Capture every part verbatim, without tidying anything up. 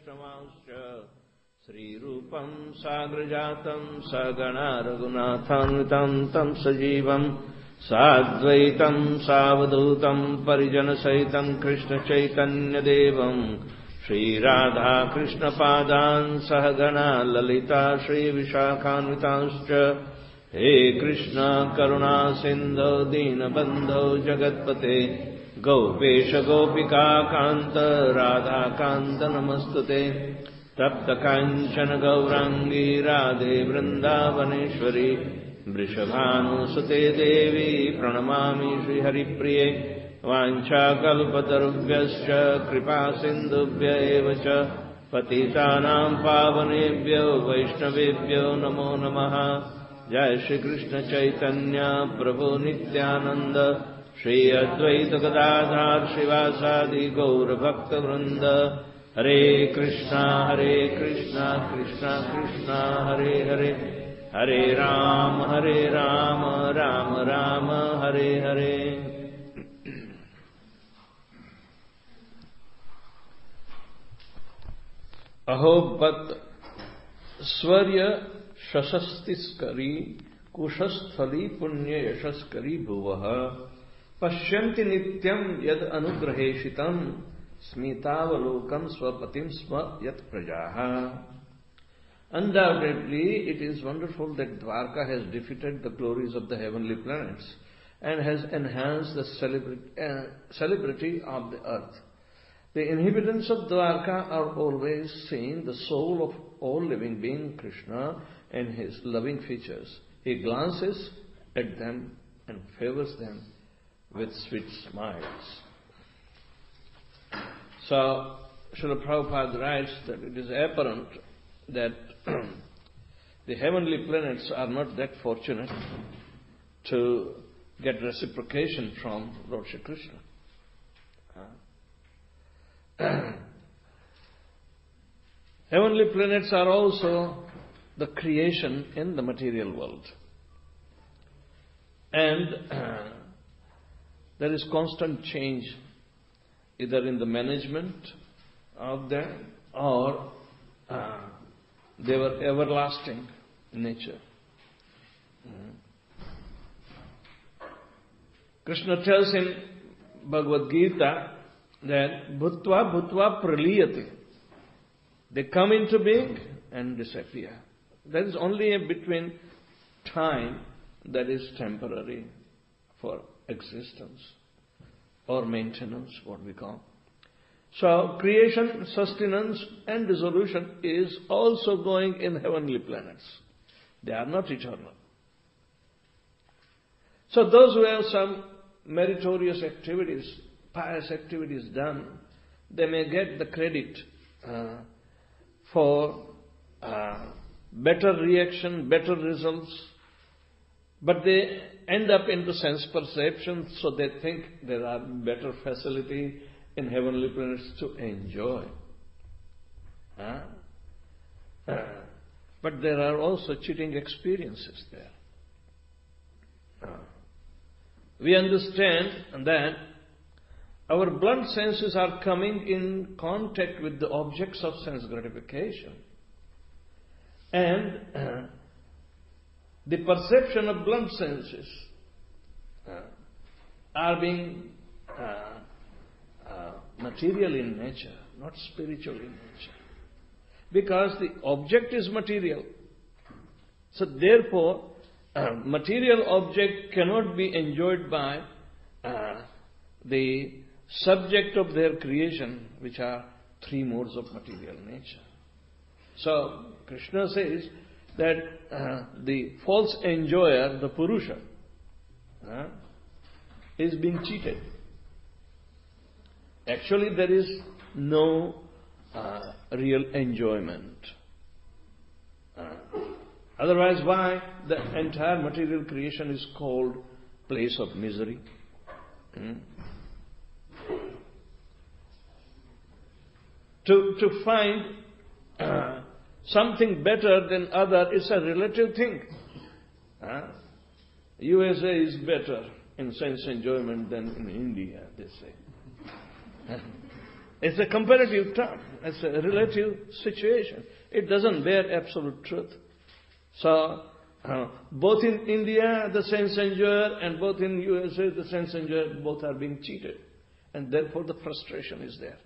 Vaishnavascha Sri Rupam Sagrajatam Sagana Raghunathanvitam Tam Sajivam Sadvaitam Savadutam Parijana Saitam Krishna Chaitanya Devam Shri Radha Krishna Padan Sahagana Lalita Shri Vishakhanvitascha He Krishna Karuna Sindhu Dina Bandho Jagatpate Gopesha Gopika Kanta Radha Kanta Namastute Tapta Kanchana Gaurangi Radhe Vrindavaneshwari Vrishabhanu Sute Devi Pranamami Shri Haripriye Vancha Kalpatarubhyascha Kripa Sindhubhya Evacha Patitanam Pavanebhyo Vaishnavebhyo Namo Namaha Jai Shri Krishna Chaitanya Prabhu Nityananda Shri Advaita Gadadhar Shivasadi Gaura Bhakta Vrinda Hare Krishna Hare Krishna Krishna Krishna Hare Hare Hare Ram Hare Ram Ram Ram Hare Hare. Aho Bhat Swarya Shashastiskari Kushasthali Punya Yashaskari Bhuvaha Pashyanti Nityam Yad Anugraheshitam Smitavalokam Swapatim Sma Yat Prajaha. Undoubtedly, it is wonderful that Dwarka has defeated the glories of the heavenly planets and has enhanced the celebrity, uh, celebrity of the earth. The inhabitants of Dwarka are always seeing the soul of all living being, Krishna, and his loving features. He glances at them and favors them with sweet smiles. So, Srila Prabhupada writes that it is apparent that the heavenly planets are not that fortunate to get reciprocation from Lord Shri Krishna. Heavenly planets are also the creation in the material world. And uh, there is constant change either in the management of them or uh, they were everlasting in nature. Mm. Krishna tells in Bhagavad Gita that bhutva bhutva praliyate. They come into being and disappear. There is only a between time that is temporary for existence or maintenance, what we call. So, creation, sustenance and dissolution is also going in heavenly planets. They are not eternal. So, those who have some meritorious activities, pious activities done, they may get the credit uh, for uh, better reaction, better results, but they end up into sense perception, so they think there are better facility in heavenly planets to enjoy. Huh? Uh, but there are also cheating experiences there. Uh, we understand that our blunt senses are coming in contact with the objects of sense gratification. And uh, the perception of blunt senses uh, are being uh, uh, material in nature, not spiritual in nature. Because the object is material. So therefore, uh, material object cannot be enjoyed by uh, the subject of their creation, which are three modes of material nature. So Krishna says that uh, the false enjoyer, the Purusha, uh, is being cheated. Actually, there is no uh, real enjoyment. Uh, otherwise, why the entire material creation is called place of misery? Hmm? To, to find uh, something better than other is a relative thing. Uh, U S A is better in sense enjoyment than in India, they say. It's a comparative term. It's a relative situation. It doesn't bear absolute truth. So, uh, both in India, the sense enjoyer, and both in U S A, the sense enjoyer, both are being cheated. And therefore the frustration is there.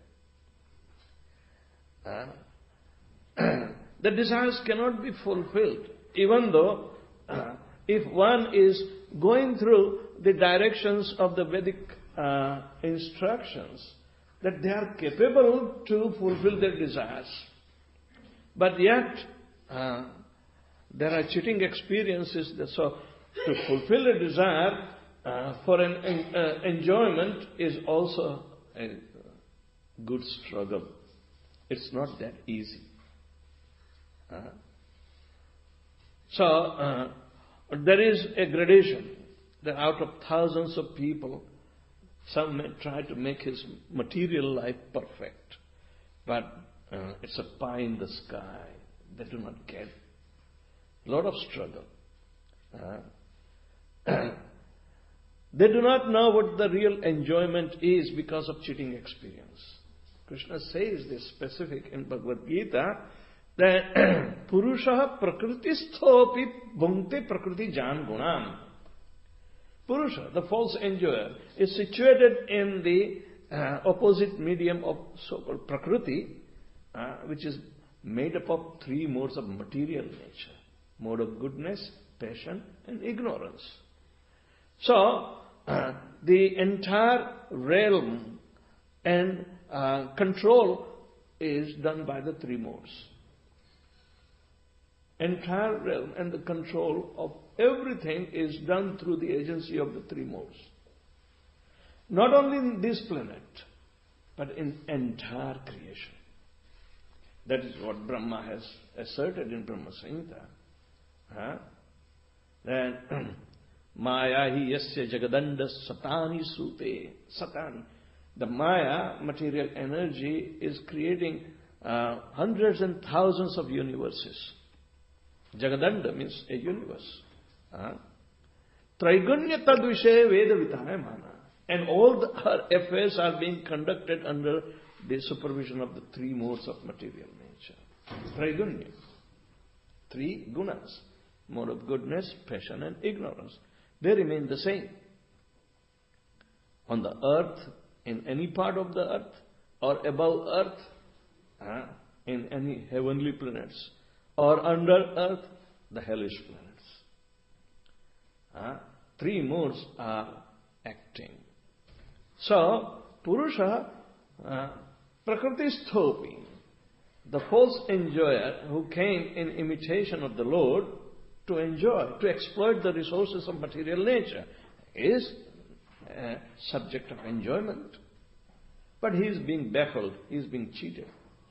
Uh, the desires cannot be fulfilled, even though uh, if one is going through the directions of the Vedic uh, instructions, that they are capable to fulfill their desires. But yet, uh, there are cheating experiences. That, so, to fulfill a desire uh, for an en- uh, enjoyment is also a good struggle. It's not that easy. Uh, so, uh, there is a gradation that out of thousands of people, some may try to make his material life perfect, but uh, it's a pie in the sky. They do not get a lot of struggle. Uh, they do not know what the real enjoyment is because of cheating experience. Krishna says this specific in Bhagavad Gita, that Purusha prakristhopi bhunkte prakriti jan gunam. Purusha, the false enjoyer, is situated in the uh, opposite medium of so-called Prakriti, uh, which is made up of three modes of material nature. Mode of goodness, passion, and ignorance. So, uh, the entire realm and uh, control is done by the three modes. Entire realm and the control of everything is done through the agency of the three modes. Not only in this planet, but in entire creation. That is what Brahma has asserted in Brahma Samhita. Huh? That Maya hi yasya jagadanda satani sute. Satan. The Maya, material energy, is creating uh, hundreds and thousands of universes. Jagadanda means a universe. Traigunya tad vishay veda vitaya mana. And all the, her affairs are being conducted under the supervision of the three modes of material nature. Traigunya. Three gunas. Mode of goodness, passion and ignorance. They remain the same. On the earth, in any part of the earth, or above earth, uh, in any heavenly planets, or under earth, the hellish planets. Uh, three modes are acting. So, Purusha, uh, Prakristhopi, the false enjoyer who came in imitation of the Lord to enjoy, to exploit the resources of material nature, is a subject of enjoyment. But he is being baffled, he is being cheated.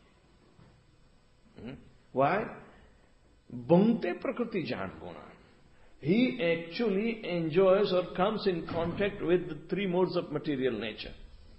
Hmm? Why? Bhunkte prakriti jan guna. He actually enjoys or comes in contact with the three modes of material nature.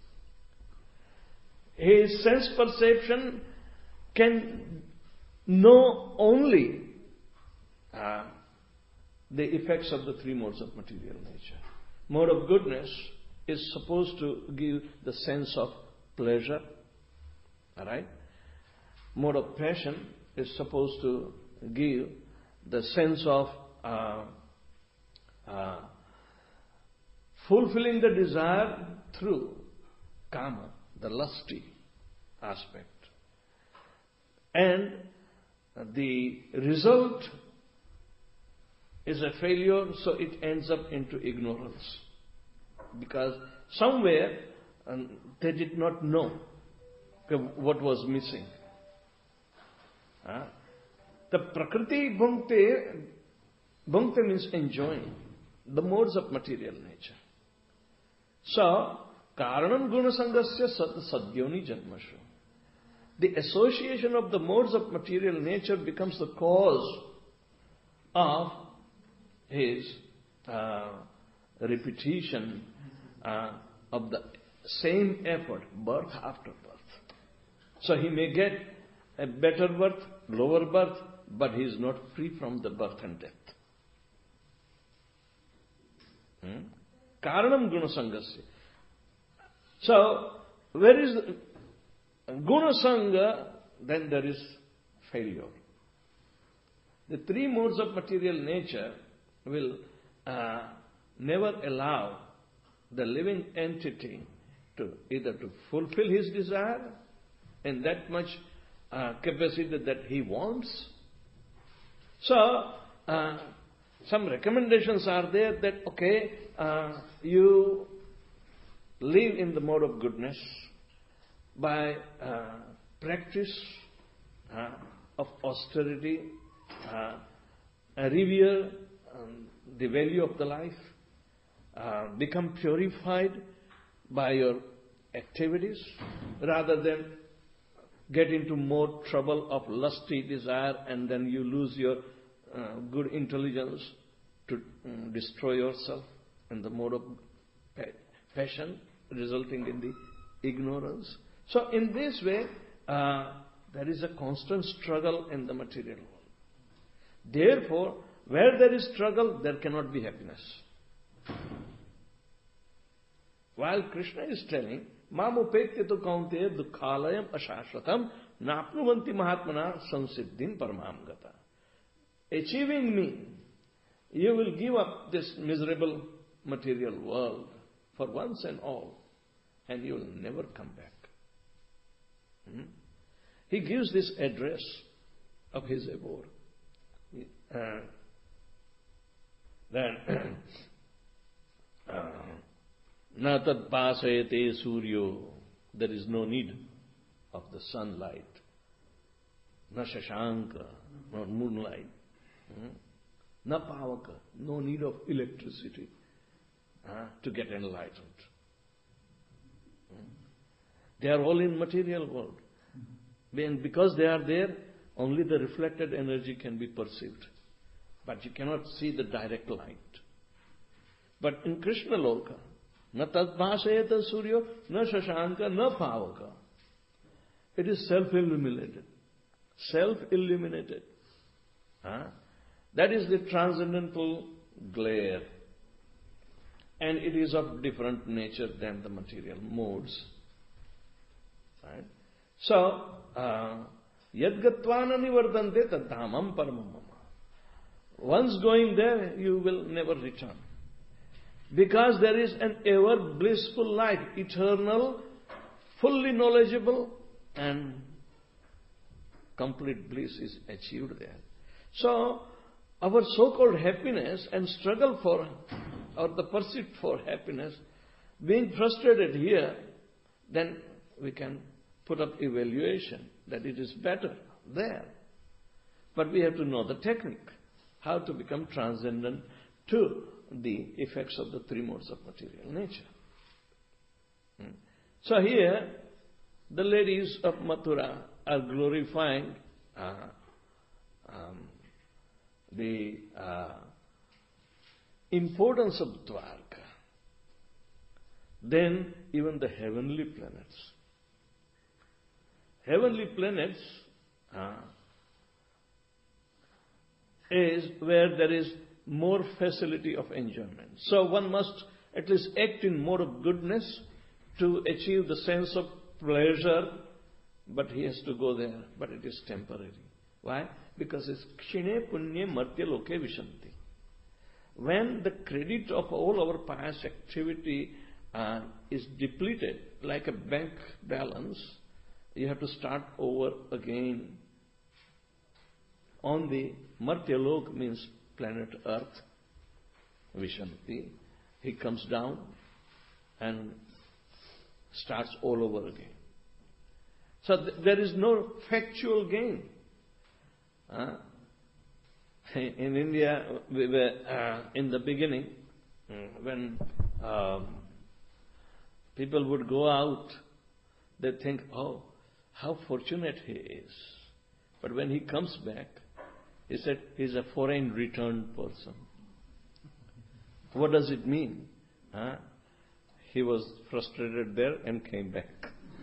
His sense perception can know only uh, the effects of the three modes of material nature. Mode of goodness is supposed to give the sense of pleasure. Alright? Mode of passion is supposed to give the sense of uh, uh, fulfilling the desire through kama, the lusty aspect. And the result is a failure, so it ends up into ignorance. Because somewhere um, they did not know what was missing. Uh, the Prakriti Bhunkte, Bhunkte means enjoying the modes of material nature. So, Karanam Gunasangasya Sadyoni Janmashu. The association of the modes of material nature becomes the cause of his uh, repetition uh, of the same effort, birth after birth. So he may get a better birth, lower birth, but he is not free from the birth and death. Karanam Gunasangasya. So, where is the, guna sanga, then there is failure. The three modes of material nature will uh, never allow the living entity to either to fulfill his desire in that much uh, capacity that he wants. So, uh, some recommendations are there that, okay, uh, you live in the mode of goodness by uh, practice uh, of austerity, uh, revere um, the value of the life, uh, become purified by your activities, rather than get into more trouble of lusty desire and then you lose your uh, good intelligence to um, destroy yourself in the mode of pa- passion, resulting in the ignorance. So in this way, uh, there is a constant struggle in the material world. Therefore, where there is struggle, there cannot be happiness. While Krishna is telling, Mam upekte tu kaunteya dukhalayam ashashvatam napnuvanti mahatmana sansiddhim paramam gata. Achieving me, you will give up this miserable material world for once and all, and you will never come back. Hmm? He gives this address of his abode. Uh, then, na tad pasayate suryo, there is no need of the sunlight, na shashanka, not moonlight, hmm? na pavaka, no need of electricity uh, to get enlightened. Hmm? They are all in material world. And because they are there, only the reflected energy can be perceived. But you cannot see the direct light. But in Krishna Loka, na tadbhasayata suryo, na shashanka, na pavaka. It is self-illuminated. Self-illuminated. Huh? That is the transcendental glare. And it is of different nature than the material modes. Right? So, yadgattvana nivardante tadhamam paramam. Once going there, you will never return. Because there is an ever blissful life, eternal, fully knowledgeable, and complete bliss is achieved there. So, our so-called happiness and struggle for, or the pursuit for happiness, being frustrated here, then we can put up evaluation that it is better there. But we have to know the technique, how to become transcendent to the effects of the three modes of material nature. Hmm. So here, the ladies of Mathura are glorifying uh, um, the uh, importance of Dwarka. Then even the heavenly planets. Heavenly planets uh, is where there is more facility of enjoyment. So one must at least act in mode of goodness to achieve the sense of pleasure, but he has to go there, but it is temporary. Why? Because it's kshine punye martya loke vishanti. When the credit of all our past activity uh, is depleted, like a bank balance, you have to start over again. On the Martyalok means planet Earth, Vishanti. He comes down and starts all over again. So th- there is no factual gain. Uh, in India, we were uh, in the beginning, when um, people would go out, they think, oh, how fortunate he is. But when he comes back, he said he's a foreign returned person. What does it mean? Huh? He was frustrated there and came back.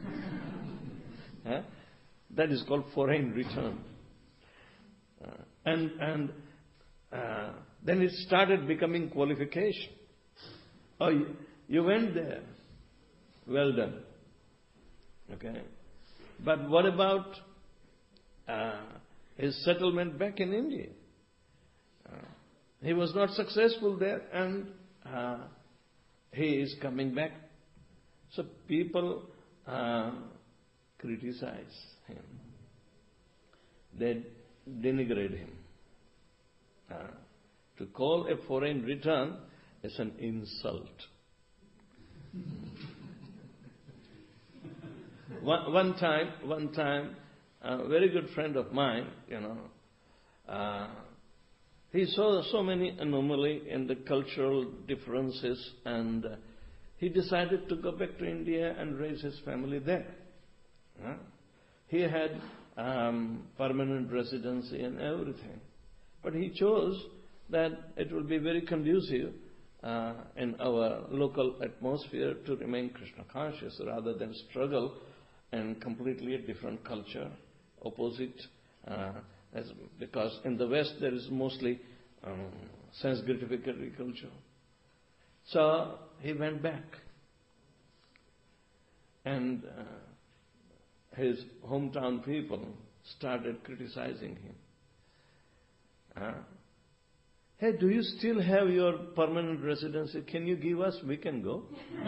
Huh? That is called foreign return. Uh, and and uh, then it started becoming qualification. Oh, you, you went there. Well done. Okay. But what about uh, his settlement back in India? Uh, he was not successful there, and uh, he is coming back. So people uh, criticize him. They denigrate him. Uh, to call a foreign return is an insult. one, one time, one time, a very good friend of mine, you know, uh, he saw so many anomalies in the cultural differences, and uh, he decided to go back to India and raise his family there. Uh, he had um, permanent residency and everything. But he chose that it will be very conducive uh, in our local atmosphere to remain Krishna conscious rather than struggle in completely a different culture, opposite, uh, as, because in the West there is mostly um, sense gratificatory culture. So he went back, and uh, his hometown people started criticizing him. Uh, hey, do you still have your permanent residency? Can you give us? We can go.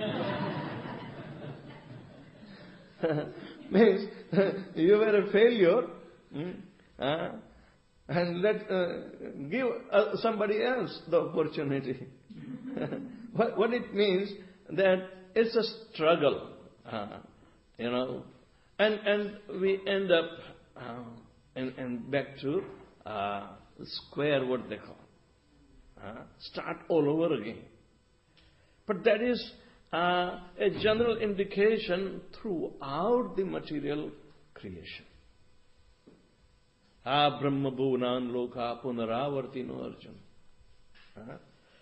Means you were a failure, hmm? uh, and let uh, give uh, somebody else the opportunity. what, what it means that it's a struggle, uh, you know, and and we end up uh, and, and back to uh, square, what they call, uh, start all over again. But that is uh, a general indication throughout the material creation. Ah, Brahma Bhuvanan Loka Punaravartino Arjuna. Uh,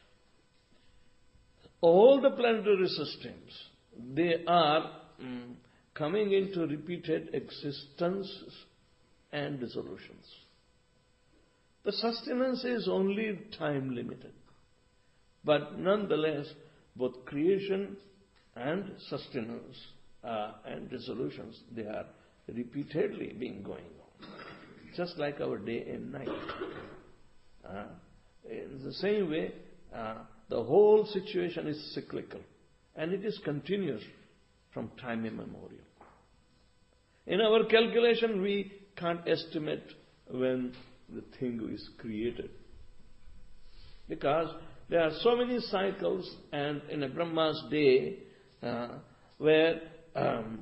all the planetary systems, they are um, coming into repeated existences and dissolutions. The sustenance is only time limited. But nonetheless, both creation and sustenance uh, and dissolutions, they are repeatedly being going on. Just like our day and night. Uh, in the same way, uh, the whole situation is cyclical. And it is continuous from time immemorial. In our calculation, we can't estimate when the thing is created. Because there are so many cycles, and in a Brahma's day, uh, where um,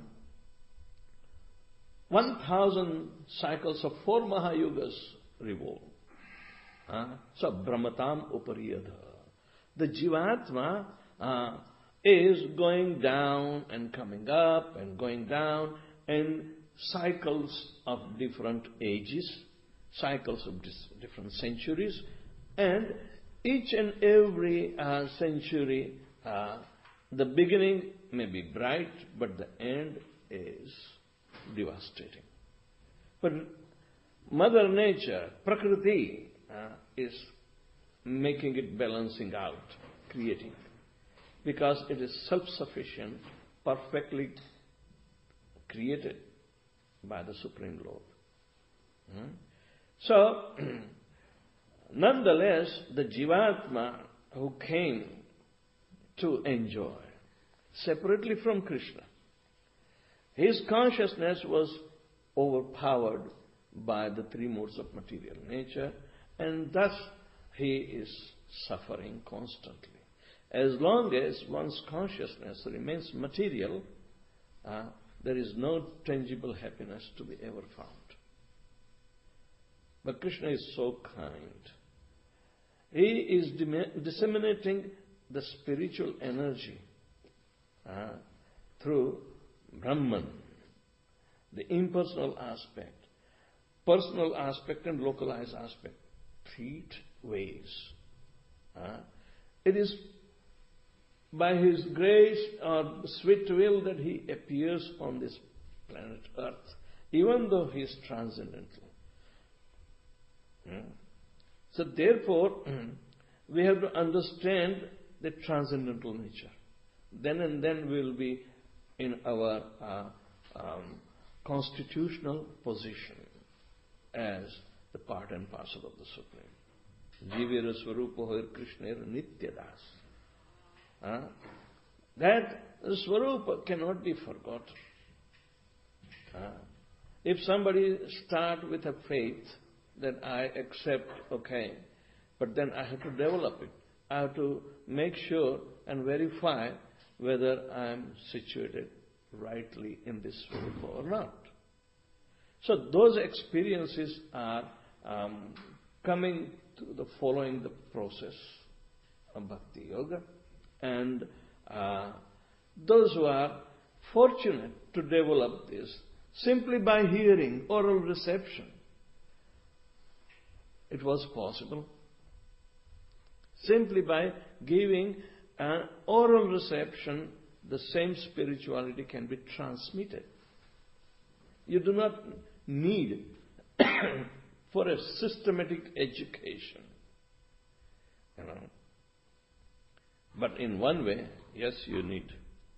one thousand cycles of four Mahayugas revolve. Uh, so, Brahmatam Upariyadha. The Jivatma uh, is going down and coming up and going down in cycles of different ages, cycles of dis- different centuries, and each and every uh, century, uh, the beginning may be bright, but the end is devastating. But Mother Nature, Prakriti, uh, is making it balancing out, creating. Because it is self-sufficient, perfectly created by the Supreme Lord. Hmm? So, nonetheless, the Jivatma who came to enjoy, separately from Krishna, his consciousness was overpowered by the three modes of material nature, and thus he is suffering constantly. As long as one's consciousness remains material, uh, there is no tangible happiness to be ever found. But Krishna is so kind. He is dim- disseminating the spiritual energy uh, through Brahman, the impersonal aspect, personal aspect and localized aspect, three ways. Uh, it is by His grace or sweet will that He appears on this planet Earth, even though He is transcendental. Hmm? So therefore, we have to understand the transcendental nature. Then and then we will be in our uh, um, constitutional position as the part and parcel of the Supreme. Jivira Swarupa Hoir Krishnera Nityadas. Uh, that Swarupa cannot be forgotten. Uh, if somebody start with a faith that I accept, okay, but then I have to develop it. I have to make sure and verify whether I am situated rightly in this Swarupa or not. So those experiences are um, coming to the following the process of Bhakti Yoga. And uh, those who are fortunate to develop this simply by hearing, oral reception, it was possible. Simply by giving an oral reception, the same spirituality can be transmitted. You do not need for a systematic education. You know. But in one way, yes, you need.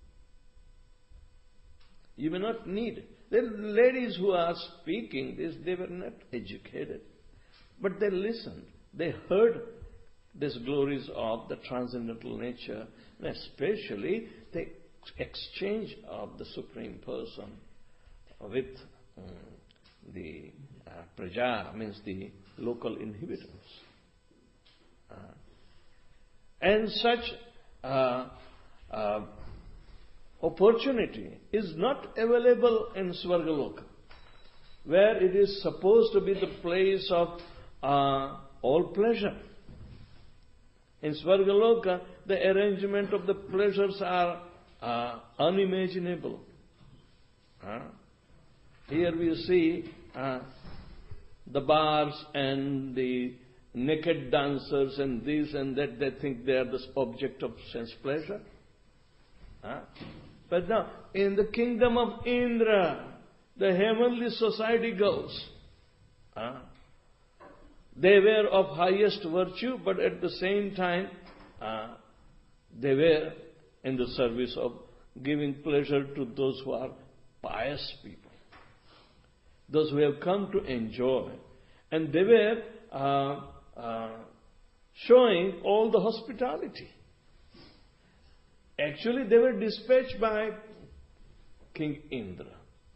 You may not need. The ladies who are speaking this, they were not educated. But they listened. They heard these glories of the transcendental nature, and especially the exchange of the Supreme Person with um, the uh, praja, means the local inhabitants. Uh, and such uh, uh, opportunity is not available in Svargaloka, where it is supposed to be the place of uh, all pleasure. In Svargaloka, the arrangement of the pleasures are uh, unimaginable. Uh, here we see uh, the bars and the naked dancers and this and that. They think they are the object of sense pleasure. Uh, but now, in the kingdom of Indra, the heavenly society goes. Uh, They were of highest virtue, but at the same time, uh, they were in the service of giving pleasure to those who are pious people, those who have come to enjoy. And they were uh, uh, showing all the hospitality. Actually, they were dispatched by King Indra.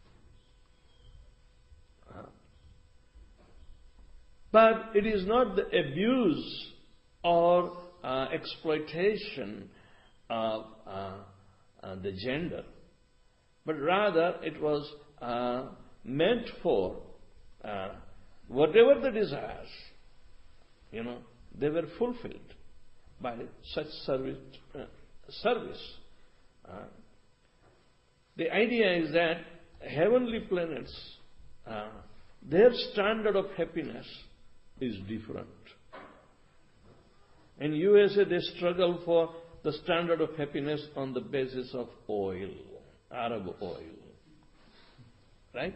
But it is not the abuse or uh, exploitation of uh, uh, the gender, but rather it was uh, meant for uh, whatever the desires, you know, they were fulfilled by such service. Uh, service. Uh, the idea is that heavenly planets, uh, their standard of happiness is different. In U S A, they struggle for the standard of happiness on the basis of oil, Arab oil. Right?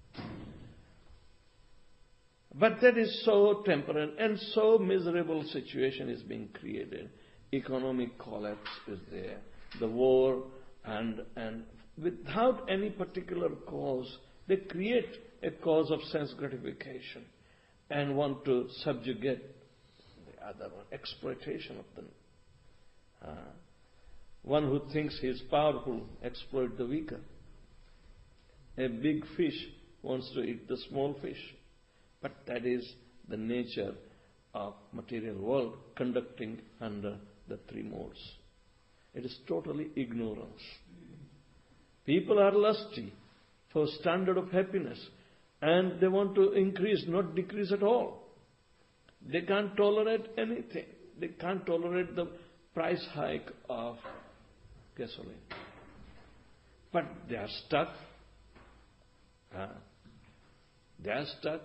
But that is so temporary and so miserable situation is being created. Economic collapse is there. The war and, and without any particular cause, they create a cause of sense gratification and want to subjugate the other one, exploitation of them. Uh, one who thinks he is powerful, exploit the weaker. A big fish wants to eat the small fish. But that is the nature of material world conducting under the three modes. It is totally ignorance. People are lusty for standard of happiness. And they want to increase, not decrease at all. They can't tolerate anything. They can't tolerate the price hike of gasoline. But they are stuck. Uh, they are stuck.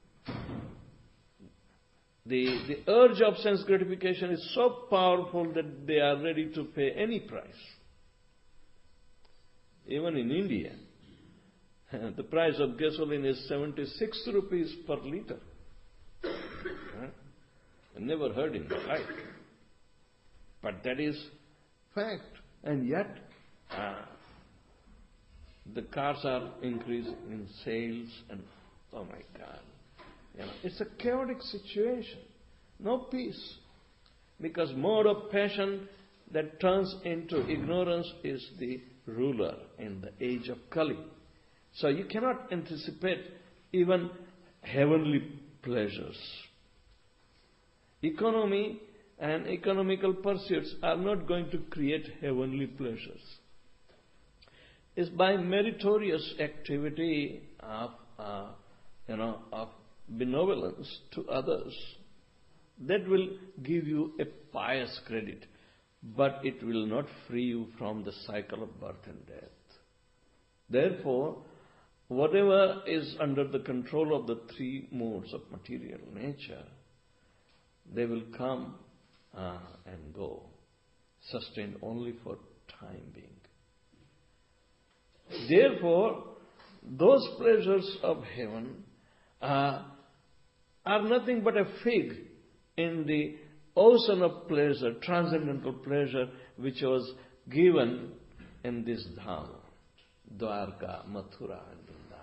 The, the urge of sense gratification is so powerful that they are ready to pay any price. Even in India, the price of gasoline is seventy-six rupees per liter. I never heard in my life. But that is fact. And yet, uh, The cars are increasing in sales and, oh my God. You know, it's a chaotic situation. No peace. Because mode of passion that turns into ignorance is the ruler in the age of Kali. So you cannot anticipate even heavenly pleasures. Economy and economical pursuits are not going to create heavenly pleasures. It's by meritorious activity of, uh, you know, of benevolence to others that will give you a pious credit, but it will not free you from the cycle of birth and death. Therefore, whatever is under the control of the three modes of material nature, they will come uh, and go, sustained only for time being. Therefore, those pleasures of heaven uh, are nothing but a fig in the ocean of pleasure, transcendental pleasure, which was given in this Dham, Dwarka, Mathura, and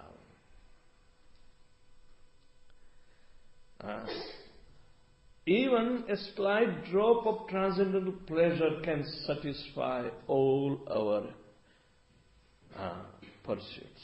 Vrindavan. Uh, even a slight drop of transcendental pleasure can satisfy all our uh, pursuits.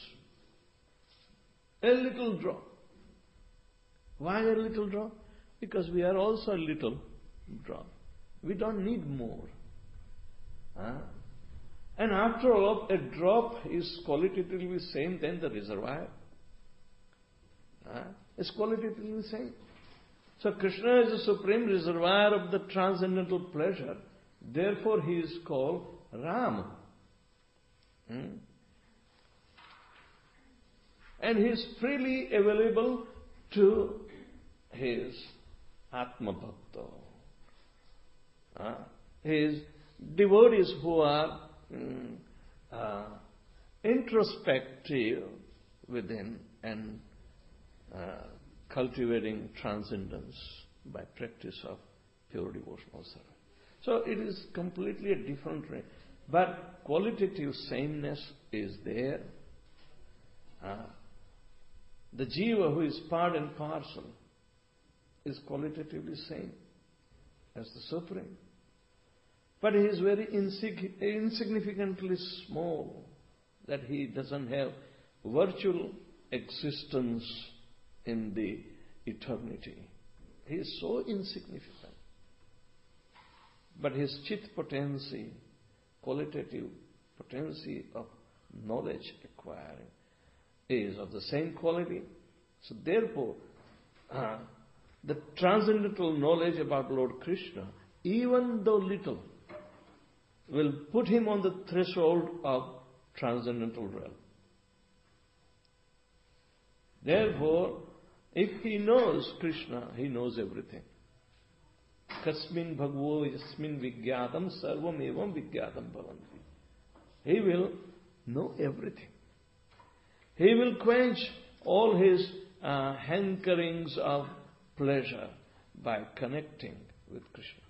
A little drop. Why a little drop? Because we are also a little drop. We don't need more. Huh? And after all, a drop is qualitatively the same than the reservoir. Huh? It's qualitatively the same. So Krishna is the supreme reservoir of the transcendental pleasure. Therefore he is called Ram. Hmm? And he is freely available to his Atma Bhakta. Uh, his devotees who are mm, uh, introspective within and uh, cultivating transcendence by practice of pure devotional service. So it is completely a different way. But qualitative sameness is there. Uh, the jiva who is part and parcel is qualitatively same as the Supreme. But he is very insig- insignificantly small that he doesn't have virtual existence in the eternity. He is so insignificant. But his chit potency, qualitative potency of knowledge acquiring, is of the same quality. So therefore, uh, the transcendental knowledge about Lord Krishna, even though little, will put him on the threshold of transcendental realm. Therefore, if he knows Krishna, he knows everything. Kasmin bhagavo yasmin vigyatam sarvam evam vigyatam bhavanti. He will know everything. He will quench all his uh, hankerings of pleasure by connecting with Krishna.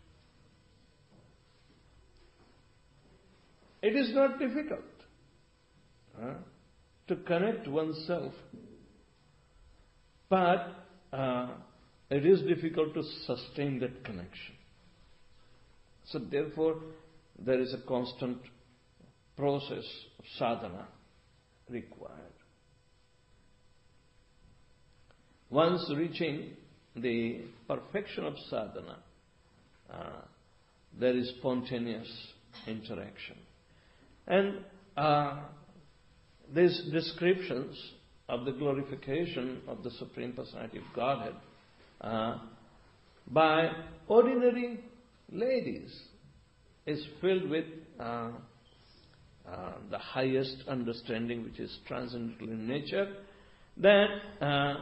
It is not difficult uh, to connect oneself, but uh, it is difficult to sustain that connection. So therefore, there is a constant process of sadhana required. Once reaching the perfection of sadhana, uh, there is spontaneous interaction. And uh, these descriptions of the glorification of the Supreme Personality of Godhead uh, by ordinary ladies is filled with uh, uh, the highest understanding, which is transcendental in nature, that uh,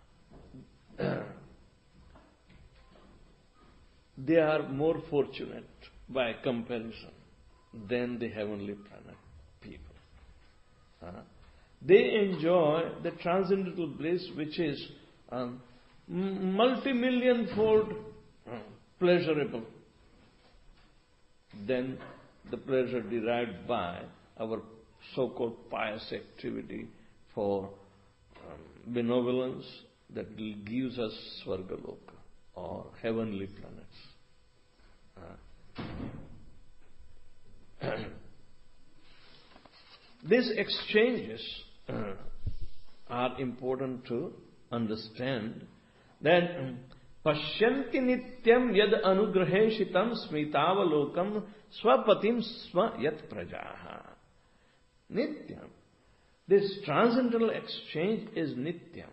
they are more fortunate by comparison than the heavenly planet people. Uh, they enjoy the transcendental bliss which is um, multi-million fold uh, pleasurable than the pleasure derived by our so-called pious activity for um, benevolence that gives us Svargaloka or heavenly planets. Uh, these exchanges uh, are important to understand. That Pashyanti nityam yad anugraheshitam smitavalokam swapatim sva yat prajaha. Nityam. This transcendental exchange is nityam.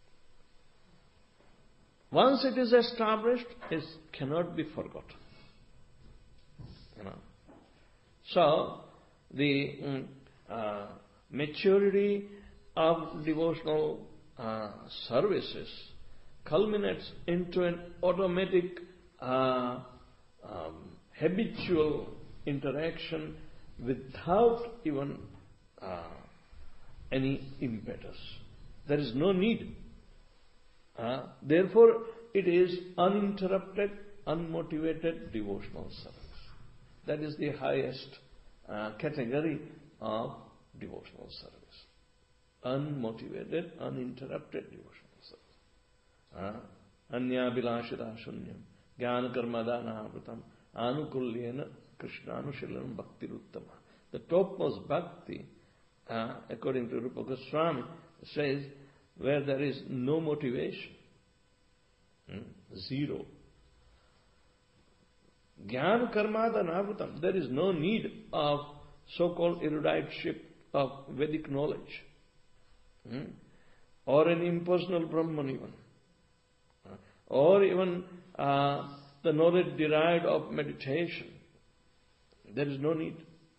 Once it is established, it cannot be forgotten. You know. So, the mm, uh, maturity of devotional uh, services culminates into an automatic, uh, um, habitual interaction without even uh, any impetus. There is no need. Uh, therefore, it is uninterrupted, unmotivated devotional service. That is the highest uh, category of devotional service. Unmotivated, uninterrupted devotional service. Anya bilashita shunyam jnana karmadanavrtam anukulyena krishnanushilanam bhakti uttama. The topmost bhakti, uh, according to Rupa Goswami, says where there is no motivation, hmm, zero. Jnana karmadanavrtam, there is no need of so-called eruditeship of Vedic knowledge. Hmm? Or an impersonal Brahman even. Uh, or even uh, the knowledge derived of meditation. There is no need.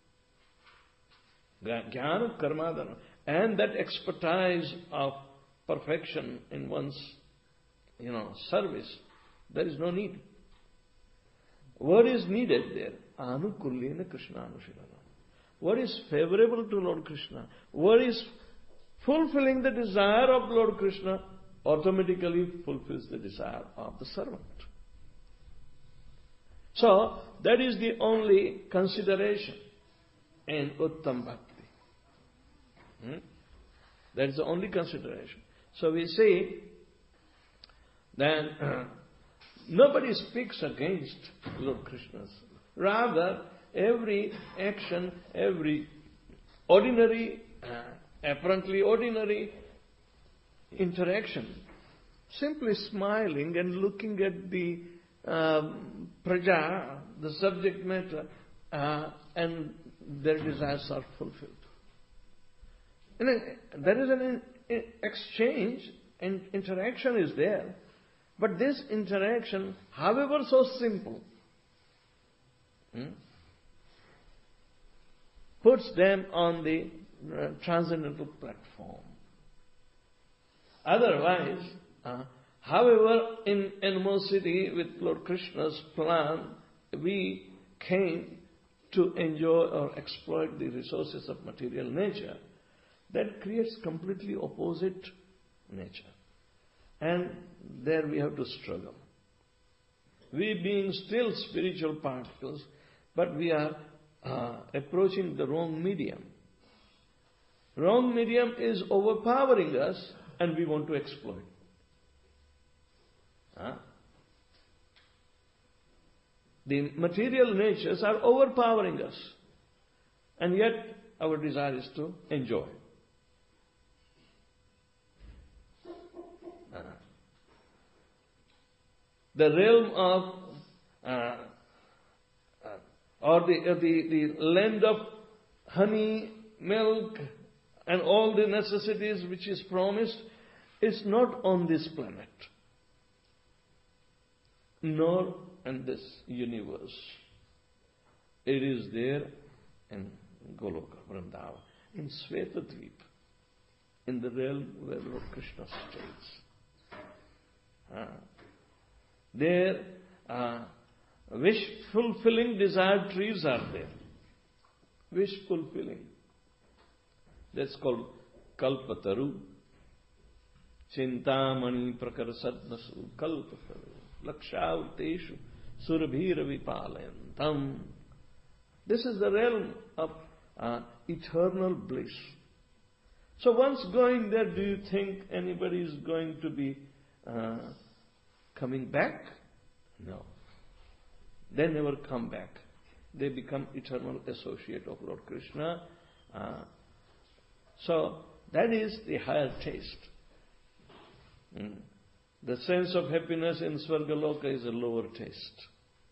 Jnana karmadana. And that expertise of perfection in one's, you know, service, there is no need. What is needed there? Anukulyena Krishnanushilanam. What is favorable to Lord Krishna? What is fulfilling the desire of Lord Krishna automatically fulfills the desire of the servant. So, that is the only consideration in Uttam Bhakti. Hmm? That is the only consideration. So we say that uh, nobody speaks against Lord Krishna's. Rather, every action, every ordinary uh, apparently ordinary interaction, simply smiling and looking at the um, praja, the subject matter, uh, and their desires are fulfilled. And there is an in, exchange and interaction is there, but this interaction, however so simple, hmm, puts them on the Uh, transcendental platform. Otherwise, uh, however, in animosity with Lord Krishna's plan, we came to enjoy or exploit the resources of material nature, that creates completely opposite nature. And there we have to struggle. We being still spiritual particles, but we are uh, approaching the wrong medium. Wrong medium is overpowering us and we want to exploit. Huh? The material natures are overpowering us and yet our desire is to enjoy. Uh, the realm of uh, uh, or the, uh, the, the land of honey, milk, and all the necessities which is promised is not on this planet, nor in this universe. It is there in Goloka, Vrindavan, in Svetadvip, in the realm where Lord Krishna stays. Uh, there, uh, wish-fulfilling desired trees are there. Wish-fulfilling. That's called Kalpataru. Chintamani Prakarasadnasu Kalpataru Lakshautteshu Surabhira Vipalayantam. This is the realm of uh, eternal bliss. So once going there, do you think anybody is going to be uh, coming back? No. They never come back. They become eternal associate of Lord Krishna. Uh, so that is the higher taste. Mm. The sense of happiness in Swargaloka is a lower taste.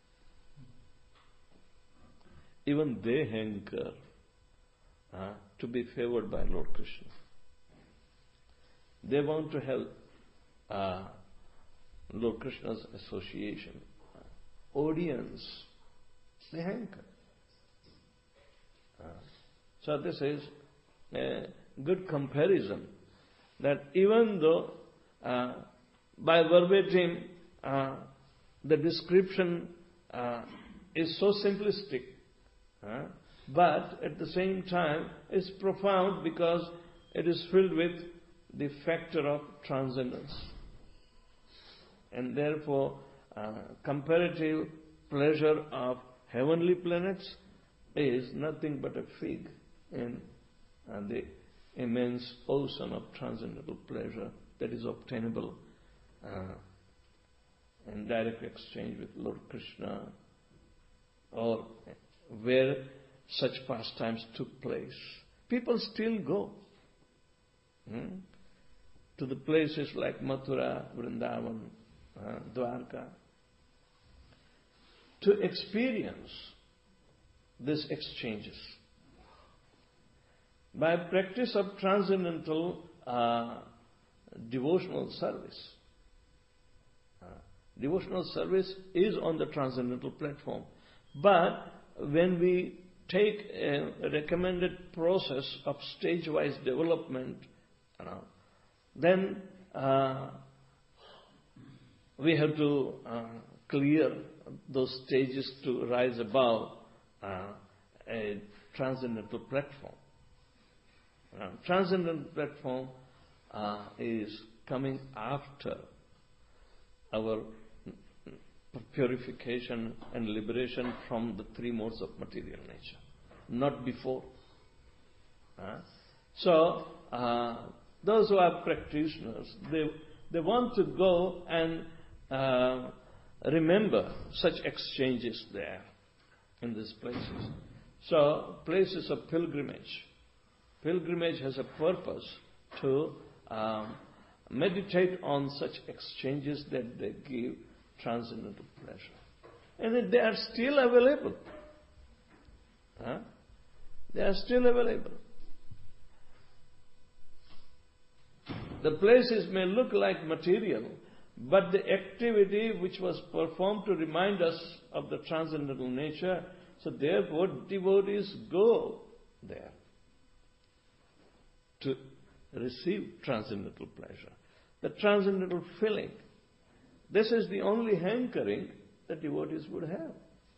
Even they hanker uh, to be favored by Lord Krishna. They want to have uh, Lord Krishna's association, uh, audience. They hanker. Uh, so this is a good comparison, that even though uh, by verbatim uh, the description uh, is so simplistic, uh, but at the same time is profound because it is filled with the factor of transcendence. And therefore, uh, comparative pleasure of heavenly planets is nothing but a fig in uh, the immense ocean of transcendental pleasure that is obtainable uh, in direct exchange with Lord Krishna, or where such pastimes took place. People still go hmm, to the places like Mathura, Vrindavan, uh, Dwarka, to experience these exchanges. By practice of transcendental uh, devotional service. Uh, devotional service is on the transcendental platform. But when we take a recommended process of stage-wise development, you know, then uh, we have to uh, clear those stages to rise above uh, a transcendental platform. Uh, transcendental platform uh, is coming after our purification and liberation from the three modes of material nature, not before. Uh, so, uh, those who are practitioners, they, they want to go and uh, remember such exchanges there in these places. So, places of pilgrimage. Pilgrimage has a purpose to um, meditate on such exchanges that they give transcendental pleasure. And they are still available. Huh? They are still available. The places may look like material, but the activity which was performed to remind us of the transcendental nature, so therefore devotees go there to receive transcendental pleasure, the transcendental feeling. This is the only hankering that devotees would have.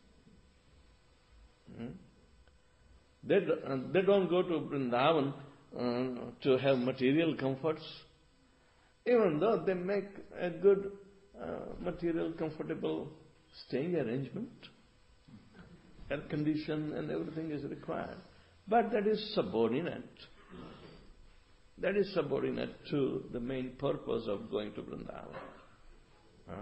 Hmm? They, uh, they don't go to Vrindavan uh, to have material comforts, even though they make a good uh, material, comfortable staying arrangement. Air condition and everything is required. But that is subordinate. That is subordinate to the main purpose of going to Vrindavan. Uh,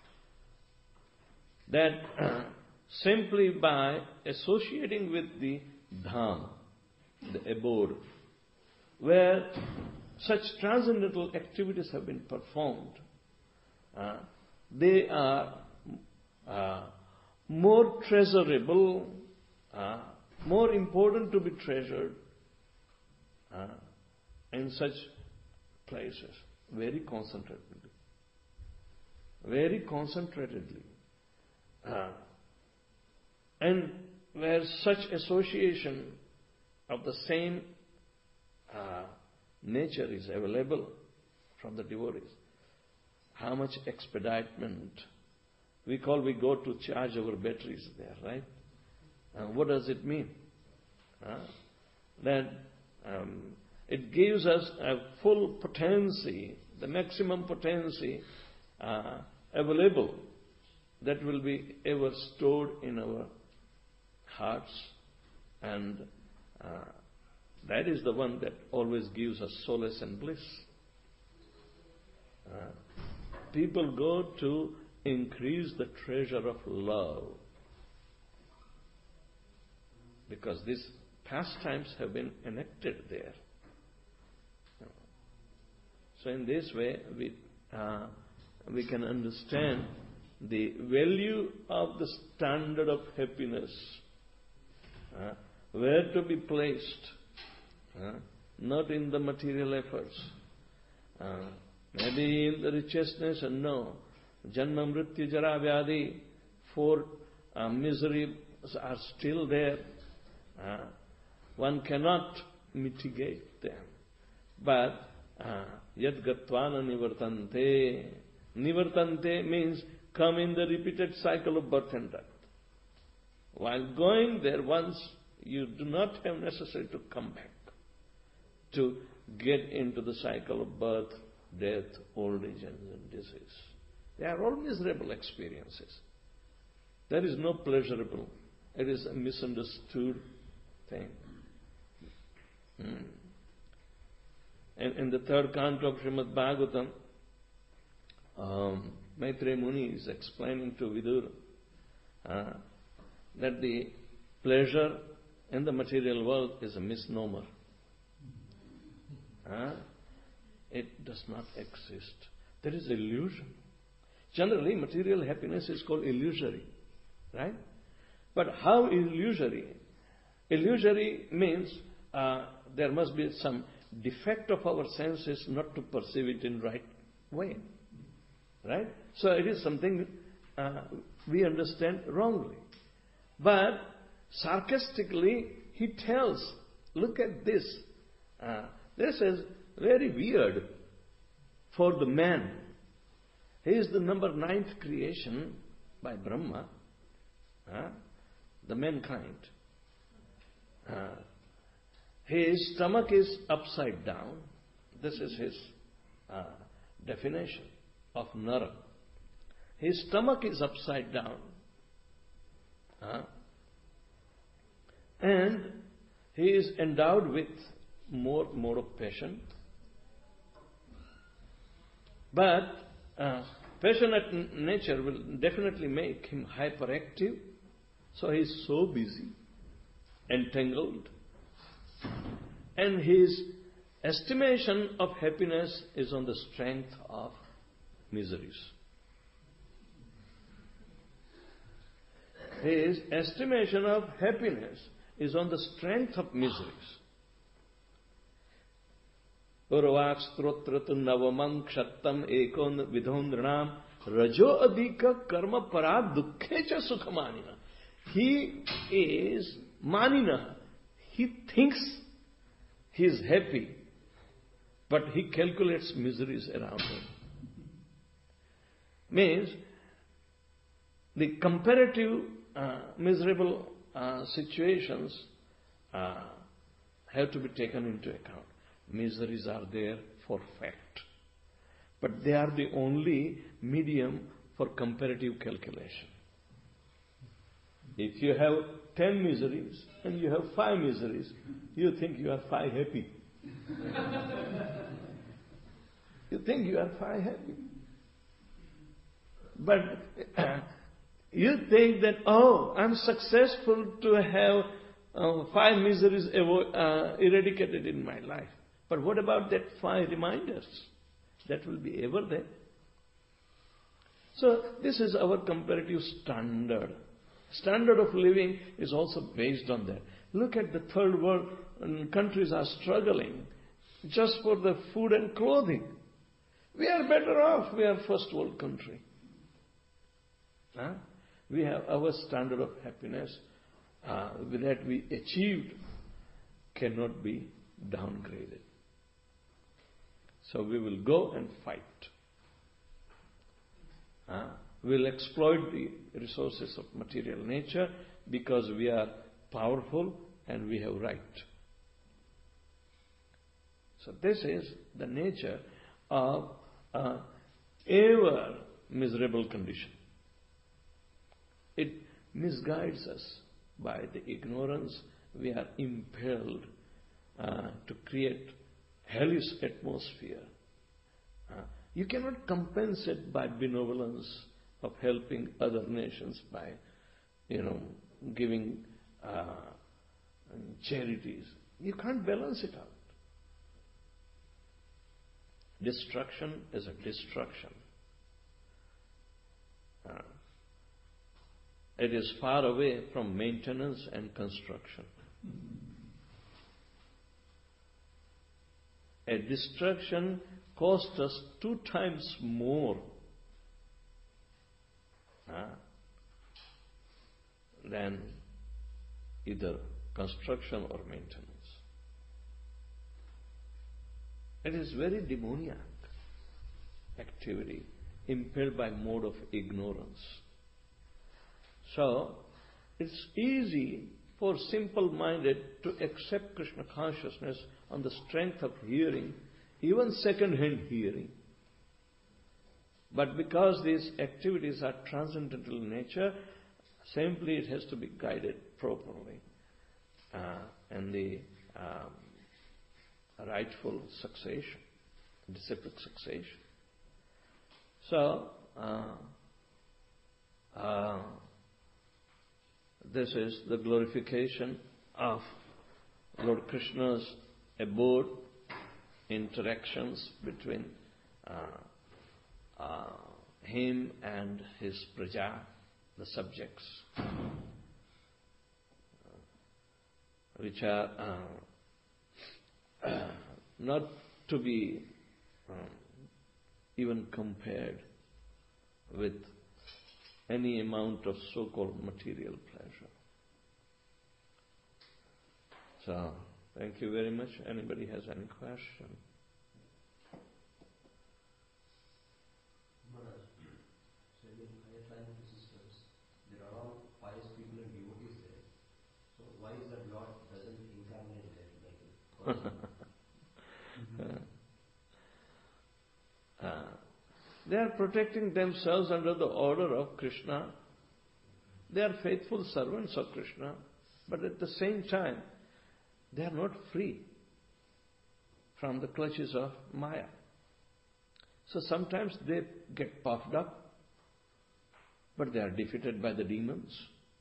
that uh, simply by associating with the dham, the abode, where such transcendental activities have been performed, uh, they are uh, more treasurable, uh, more important to be treasured uh, in such places, very concentratedly. Very concentratedly. Uh, and where such association of the same uh, nature is available from the devotees. How much expediment. We call, we go to charge our batteries there, right? Uh, what does it mean? Uh, that um, it gives us a full potency, the maximum potency uh, available, that will be ever stored in our hearts and Uh, that is the one that always gives us solace and bliss. Uh, people go to increase the treasure of love because these pastimes have been enacted there. So in this way, we uh, we can understand the value of the standard of happiness, uh, where to be placed, uh, not in the material efforts. Uh, maybe in the richest nation, no. Janma, Mrityu, Jara, Vyadhi, four uh, miseries are still there. Uh, one cannot mitigate them. But uh, Yad Gatvana Nivartante. Nivartante means come in the repeated cycle of birth and death. While going there once, you do not have necessary to come back to get into the cycle of birth, death, old age and disease. They are all miserable experiences. There is no pleasurable. It is a misunderstood thing. Hmm. And in the third canto of Srimad Bhagavatam, um, Maitreya Muni is explaining to Vidura uh, that the pleasure in the material world is a misnomer. Uh, it does not exist. There is illusion. Generally, material happiness is called illusory, right? But how illusory? Illusory means uh, there must be some defect of our senses not to perceive it in right way, right? So it is something uh, we understand wrongly. But sarcastically, he tells, look at this. Uh, this is very weird for the man. He is the number ninth creation by Brahma, uh, the mankind. Uh, his stomach is upside down. This is his uh, definition of Nara. His stomach is upside down. Uh, and he is endowed with more, more of passion. But uh, passionate nature will definitely make him hyperactive. So he is so busy, entangled. And his estimation of happiness is on the strength of miseries. His estimation of happiness is on the strength of miseries. Urvak strotratu navamam kshattam ekon vidhondranam rajo adhika karma parad dukkhecha sukhamanina. He is manina. He thinks he is happy, but he calculates miseries around him. Means the comparative uh, miserable uh, situations uh, have to be taken into account. Miseries are there for fact, but they are the only medium for comparative calculation. If you have ten miseries and you have five miseries, you think you are five happy. You think you are five happy. But uh, you think that, oh, I'm successful to have uh, five miseries evo- uh, eradicated in my life. But what about that five reminders? That will be ever there. So this is our comparative standard. Standard of living is also based on that. Look at the third world countries are struggling just for the food and clothing. We are better off. We are first world country. Huh? We have our standard of happiness uh, that we achieved cannot be downgraded. So we will go and fight. Uh, we will exploit the resources of material nature because we are powerful and we have right. So this is the nature of uh, ever miserable condition. It misguides us by the ignorance we are impelled uh, to create hellish atmosphere. Uh, you cannot compensate by benevolence of helping other nations by, you know, giving uh, charities. You can't balance it out. Destruction is a destruction. Uh, it is far away from maintenance and construction. A destruction costs us two times more uh, than either construction or maintenance. It is very demoniac activity impelled by mode of ignorance. So, it's easy for simple-minded to accept Krishna consciousness on the strength of hearing, even second-hand hearing. But because these activities are transcendental in nature, simply it has to be guided properly uh, and the um, rightful succession, disciplic succession. So, uh, uh, this is the glorification of Lord Krishna's abode, interactions between uh, uh, him and his praja, the subjects, uh, which are uh, uh, not to be um, even compared with any amount of so-called material pleasure. So, thank you very much. Anybody has any question? Maharaj, so in higher flying systems, there are all pious people and devotees there. So why is that Lord doesn't incarnate there? Like uh, uh, they are protecting themselves under the order of Krishna. They are faithful servants of Krishna, but at the same time, they are not free from the clutches of Maya. So sometimes they get puffed up, but they are defeated by the demons.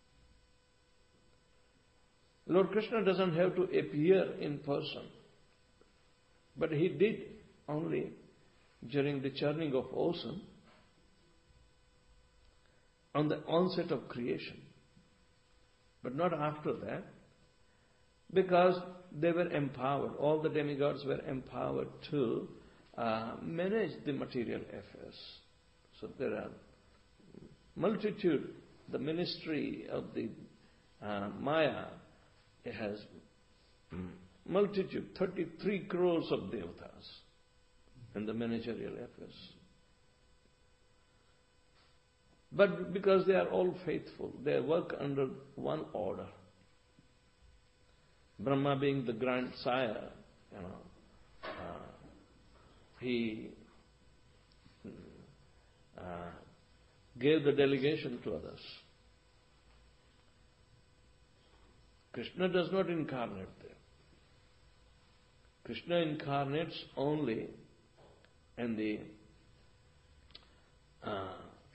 Lord Krishna doesn't have to appear in person, but he did only during the churning of ocean, on the onset of creation, but not after that, because they were empowered, all the demigods were empowered to uh, manage the material affairs. So there are multitude, the ministry of the uh, Maya, it has multitude, thirty-three crores of devatas in the managerial affairs. But because they are all faithful, they work under one order. Brahma being the grand sire, you know, uh, he uh, gave the delegation to others. Krishna does not incarnate there. Krishna incarnates only in the uh,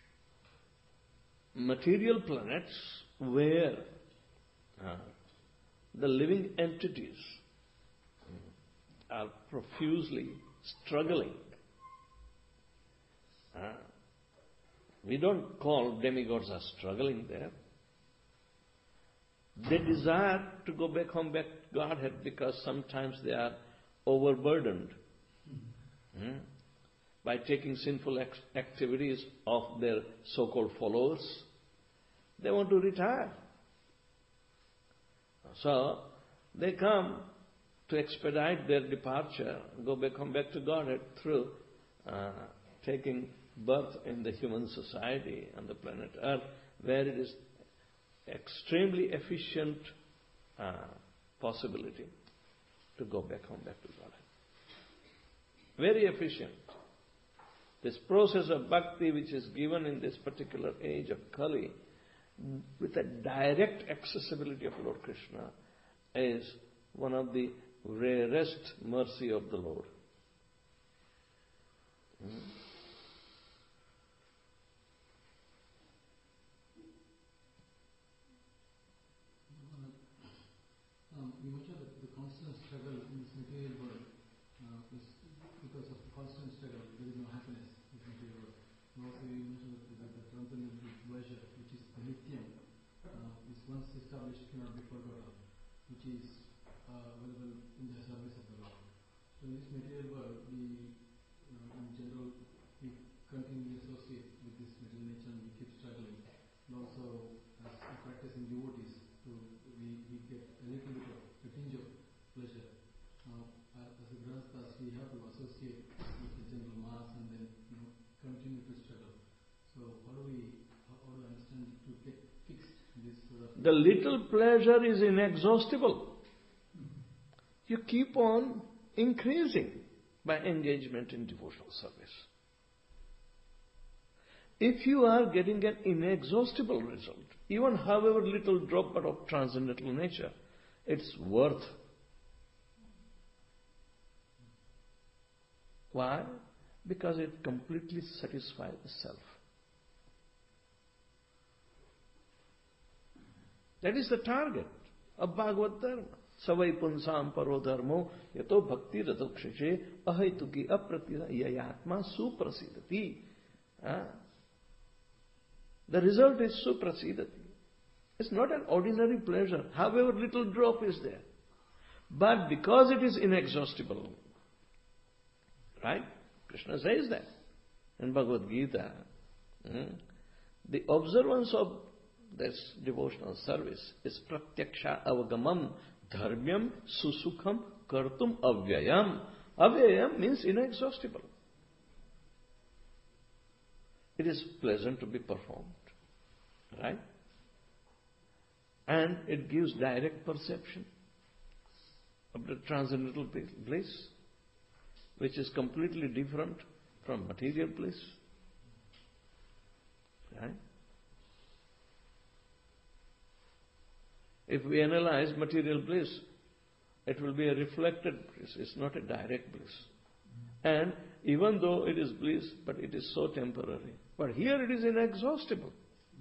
material planets where uh, the living entities are profusely struggling. Uh, we don't call demigods are struggling there. They desire to go back home, back to Godhead, because sometimes they are overburdened hmm, by taking sinful ex- activities of their so-called followers. They want to retire. So, they come to expedite their departure, go back home, back to Godhead through uh, taking birth in the human society on the planet Earth, where it is extremely efficient uh, possibility to go back home, back to Godhead. Very efficient. This process of bhakti which is given in this particular age of Kali, with a direct accessibility of Lord Krishna, is one of the rarest mercy of the Lord. Hmm? Um, you mentioned that the constant struggle in this material world uh, is because of the constant struggle, there is no happiness in this material world. And also you mentioned that the, the transcendental pleasure, which is the Nityam, uh, is once established cannot be forgotten, which is uh, available in the service of the Lord. So in this material world, we, you know, in general, we continually associate with this material nature and we keep struggling. And also, as we practice in devotees, so we, we get a little bit of a tinge of pleasure. Now, as a grahasthas, we have to associate with the general mass and then, you know, continue to struggle. So how do we, how, how do I understand to get fixed in this sort of... The little pleasure is inexhaustible. You keep on increasing by engagement in devotional service. If you are getting an inexhaustible result, even however little drop of transcendental nature, it's worth. Why? Because it completely satisfies the self. That is the target of Bhagavad Dharma. Savai punsam paro dharmo yato bhakti radakshache ahaituki apratita yayatma suprasidati. The result is suprasidati. It's not an ordinary pleasure, however little drop is there. But because it is inexhaustible, right? Krishna says that in Bhagavad Gita. Hmm? The observance of this devotional service is pratyaksha avagamam dharmyam susukham kartum avyayam. Avyayam means inexhaustible. It is pleasant to be performed, right? And it gives direct perception of the transcendental bliss, which is completely different from material bliss, right? If we analyze material bliss, it will be a reflected bliss. It's not a direct bliss. And even though it is bliss, but it is so temporary. But here it is inexhaustible.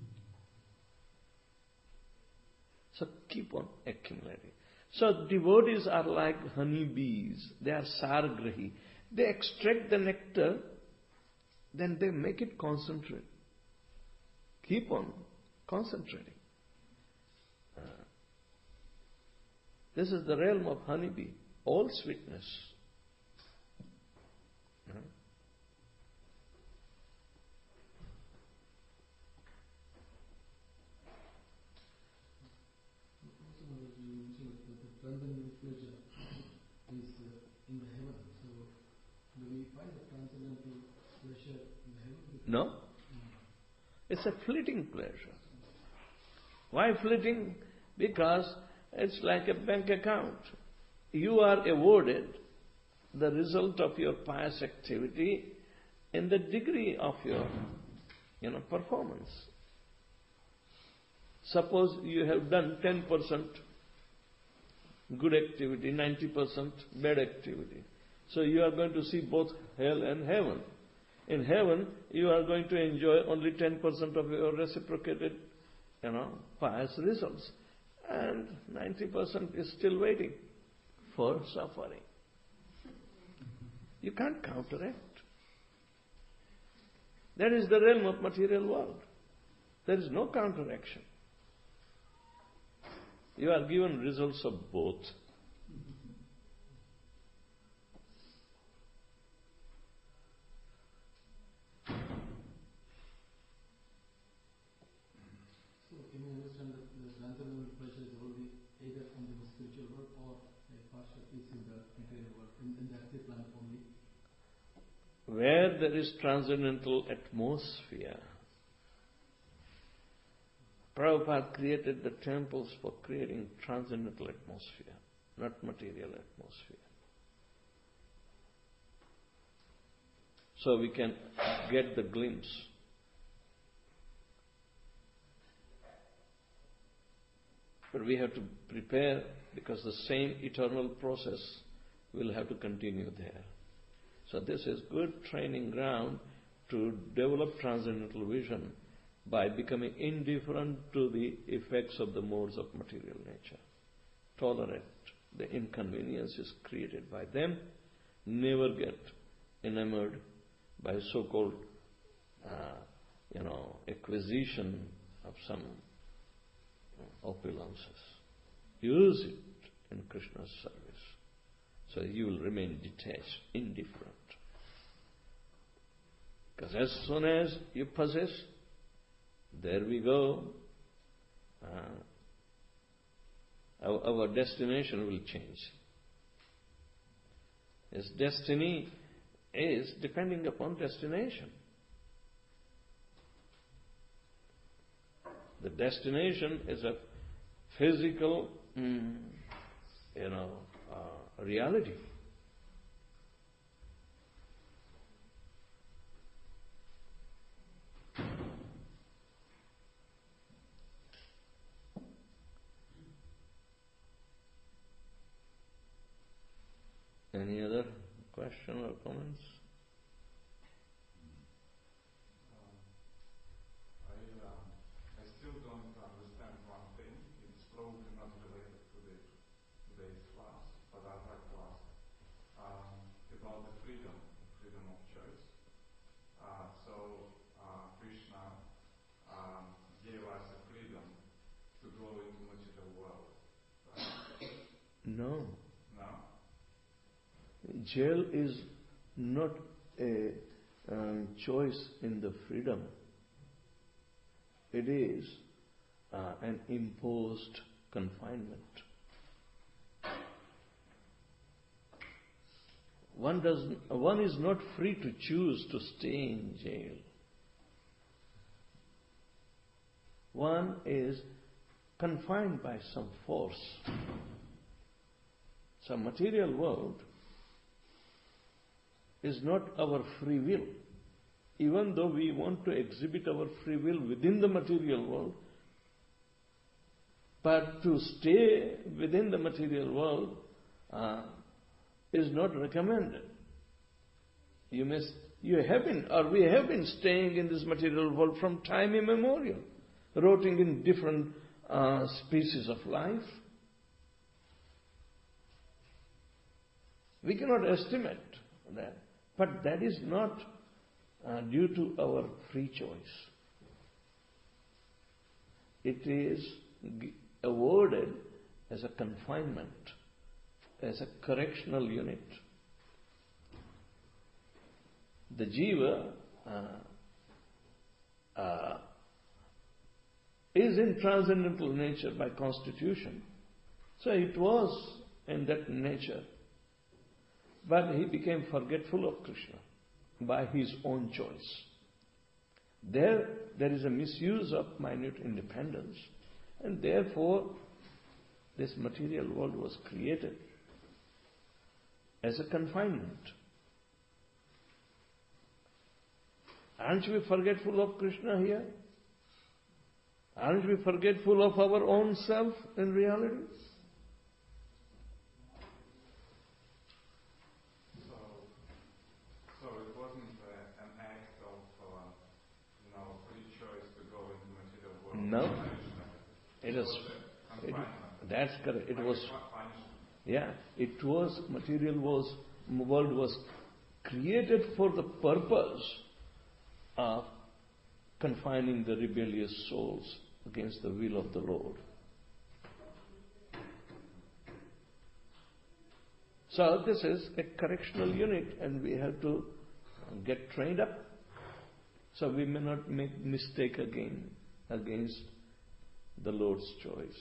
So keep on accumulating. So devotees are like honey bees. They are sargrahi. They extract the nectar, then they make it concentrate. Keep on concentrating. Uh, this is the realm of honeybee. All sweetness. Uh, Transcendental pleasure is uh, in the heaven. So, do we find the transcendental pleasure in the heaven? No. It's a fleeting pleasure. Why fleeting? Because it's like a bank account. You are awarded the result of your pious activity in the degree of your, you know, performance. Suppose you have done ten percent good activity, ninety percent bad activity. So you are going to see both hell and heaven. In heaven, you are going to enjoy only ten percent of your reciprocated, you know, pious results. And ninety percent is still waiting for suffering. You can't counteract. That is the realm of material world. There is no counteraction. You are given results of both. So, can you understand that the transcendental pleasure is already either in the spiritual world or a partial piece in the material world, and, and that's the planet only? Where there is transcendental atmosphere, Prabhupada created the temples for creating transcendental atmosphere, not material atmosphere. So we can get the glimpse. But we have to prepare because the same eternal process will have to continue there. So this is good training ground to develop transcendental vision by becoming indifferent to the effects of the modes of material nature. Tolerate the inconveniences created by them, never get enamored by so-called, uh, you know, acquisition of some opulences. Use it in Krishna's service, so you will remain detached, indifferent. Because as soon as you possess, there we go, uh, our, our destination will change. Yes, destiny is depending upon destination. The destination is a physical, mm, you know, uh, reality. Any other question or comments? Um, I, um, I still don't understand one thing. It's probably not related to the today's class, but I'd like to ask um, about the freedom, freedom of choice. Uh, so uh, Krishna um, gave us a freedom to go into material world. Right? No. No. Jail is not a um, choice in the freedom. It is uh, an imposed confinement. One does one is not free to choose to stay in jail. One is confined by some force. So material world is not our free will. Even though we want to exhibit our free will within the material world, but to stay within the material world uh, is not recommended. You must, you have been, or we have been staying in this material world from time immemorial, rotting in different uh, species of life. We cannot estimate that. But that is not uh, due to our free choice. It is g- awarded as a confinement, as a correctional unit. The jiva uh, uh, is in transcendental nature by constitution. So it was in that nature. But he became forgetful of Krishna by his own choice. There, there is a misuse of minute independence, and therefore this material world was created as a confinement. Aren't we forgetful of Krishna here? Aren't we forgetful of our own self in reality? No, it is. It, that's correct. It was. Yeah, it was. Material was. World was created for the purpose of confining the rebellious souls against the will of the Lord. So this is a correctional unit, and we have to get trained up, so we may not make mistake again against the Lord's choice.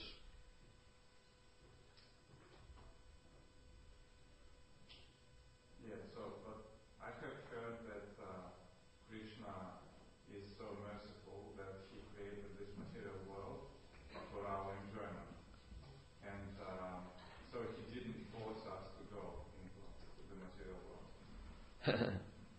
Yeah, so, but I have heard that uh, Krishna is so merciful that he created this material world for our enjoyment. And um, so he didn't force us to go into the material world.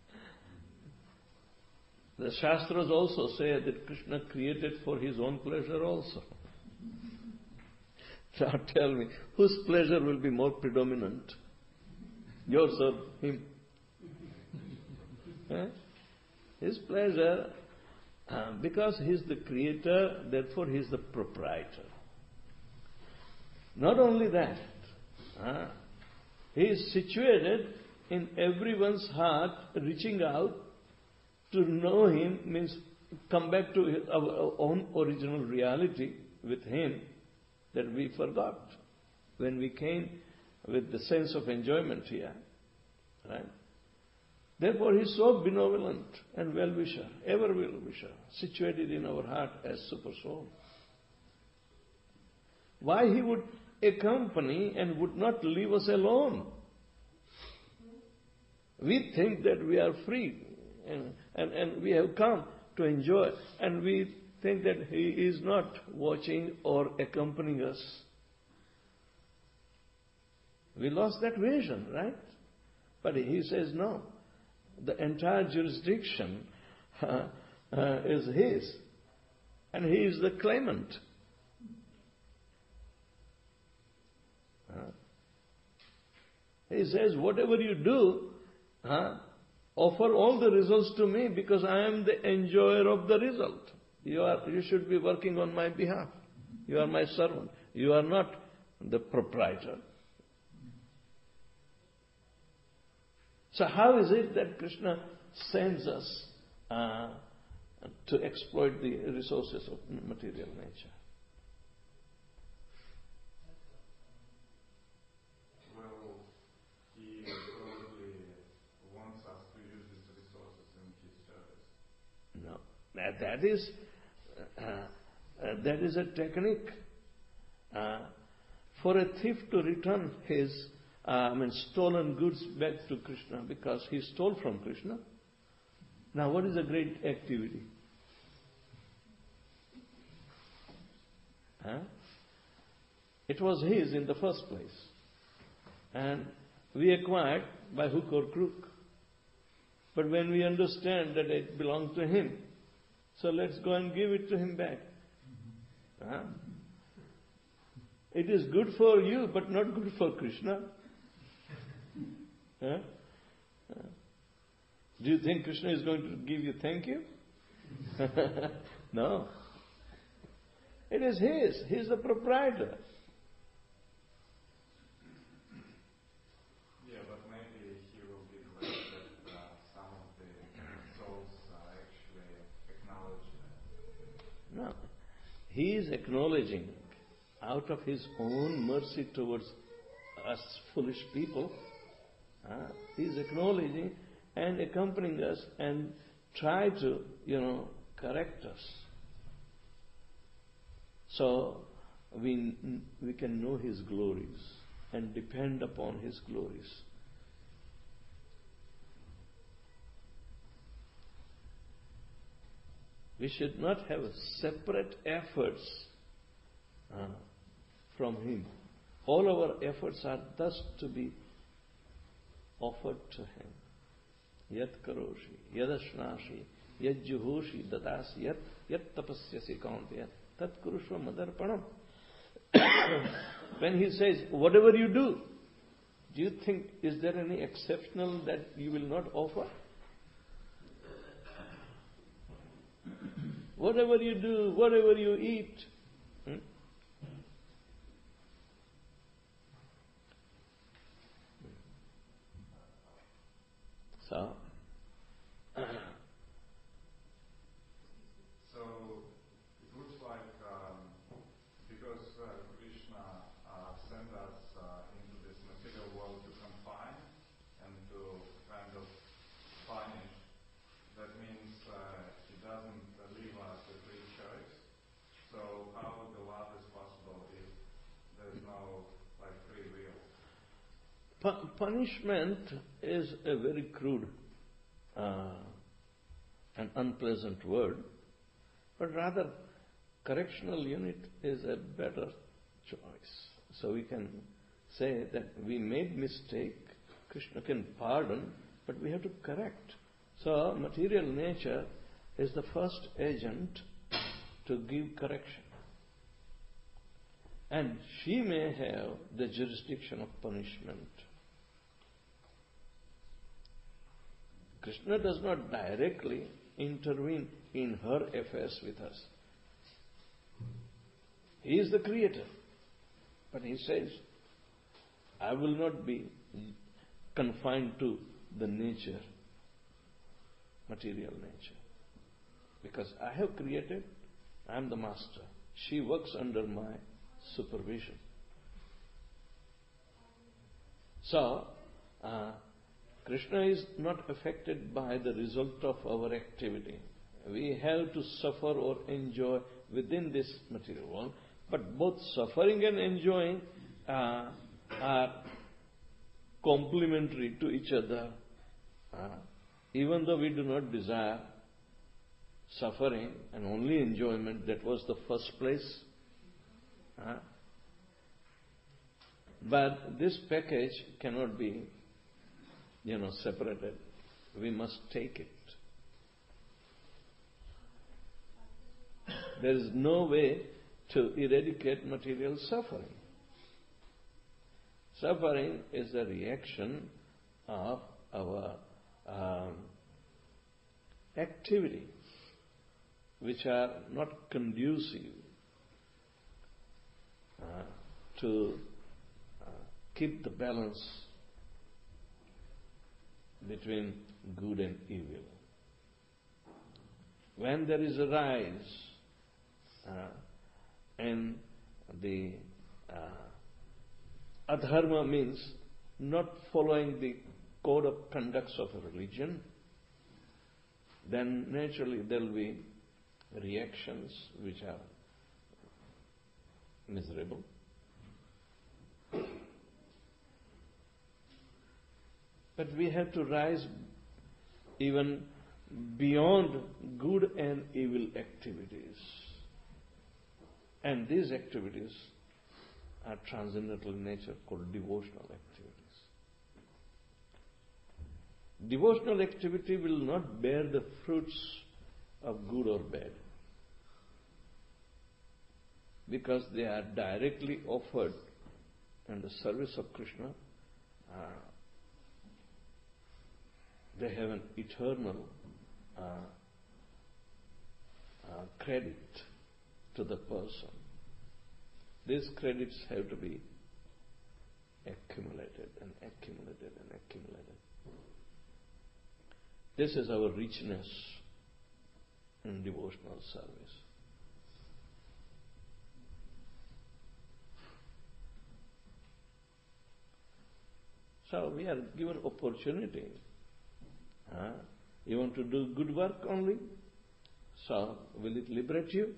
The Shastras also say that Krishna created for his own pleasure also. Now tell me, whose pleasure will be more predominant? Yours or him? Eh? His pleasure, uh, because he is the creator, therefore he is the proprietor. Not only that, uh, he is situated in everyone's heart, reaching out to know him means come back to his, our own original reality with him that we forgot when we came with the sense of enjoyment here. Right? Therefore, he is so benevolent and well-wisher, ever well-wisher, situated in our heart as Super Soul. Why he would accompany and would not leave us alone? We think that we are free and, and, and we have come to enjoy, and we think that he is not watching or accompanying us. We lost that vision, right? But he says no. The entire jurisdiction uh, uh, is his, and he is the claimant. Uh, he says, whatever you do, uh, offer all the results to me because I am the enjoyer of the result. You are, you should be working on my behalf. You are my servant. You are not the proprietor. So how is it that Krishna sends us uh, to exploit the resources of material nature? Well, he probably wants us to use these resources in his service. No, that, that is uh, uh, that is a technique uh, for a thief to return his Uh, I mean, stolen goods back to Krishna because he stole from Krishna. Now, what is a great activity? Huh? It was his in the first place. And we acquired by hook or crook. But when we understand that it belonged to him, so let's go and give it to him back. Huh? It is good for you, but not good for Krishna. Huh? Do you think Krishna is going to give you thank you? No. It is his. He is the proprietor. Yeah, but maybe he will be glad that uh, some of the souls uh, actually acknowledge that. No. He is acknowledging out of his own mercy towards us foolish people. Uh, he is acknowledging and accompanying us and try to, you know, correct us. So we we can know his glories and depend upon his glories. We should not have separate efforts uh, from him. All our efforts are thus to be offered to him. Yat karoshi, yadashnashi, yat juhoshi, dadasi, yat, yat tapasyasi kauntya, tat kurushva madarpanam. When he says, whatever you do, do you think, is there any exceptional that you will not offer? Whatever you do, whatever you eat, hmm? So, so it looks like um, because uh, Krishna uh, sent us uh, into this material world to confine and to kind of punish, that means uh, he doesn't uh, leave us a free choice. So how the love is possible if there's no like free will? pu- punishment is a very crude uh, and unpleasant word, but rather correctional unit is a better choice. So we can say that we made mistake, Krishna can pardon, but we have to correct. So material nature is the first agent to give correction. And she may have the jurisdiction of punishment. Krishna does not directly intervene in her affairs with us. He is the creator. But he says, I will not be confined to the nature, material nature. Because I have created, I am the master. She works under my supervision. So, uh, Krishna is not affected by the result of our activity. We have to suffer or enjoy within this material world, but both suffering and enjoying uh, are complementary to each other. Uh, even though we do not desire suffering and only enjoyment, that was the first place. Uh, but this package cannot be, you know, separated. We must take it. There is no way to eradicate material suffering. Suffering is a reaction of our um, activity, which are not conducive uh, to uh, keep the balance between good and evil. When there is a rise uh, and the uh, adharma means not following the code of conducts of a religion, then naturally there will be reactions which are miserable. But we have to rise even beyond good and evil activities. And these activities are transcendental in nature, called devotional activities. Devotional activity will not bear the fruits of good or bad, because they are directly offered in the service of Krishna. Uh, they have an eternal uh, uh, credit to the person. These credits have to be accumulated and accumulated and accumulated. This is our richness in devotional service. So we are given opportunity. Huh? You want to do good work only? So will it liberate you?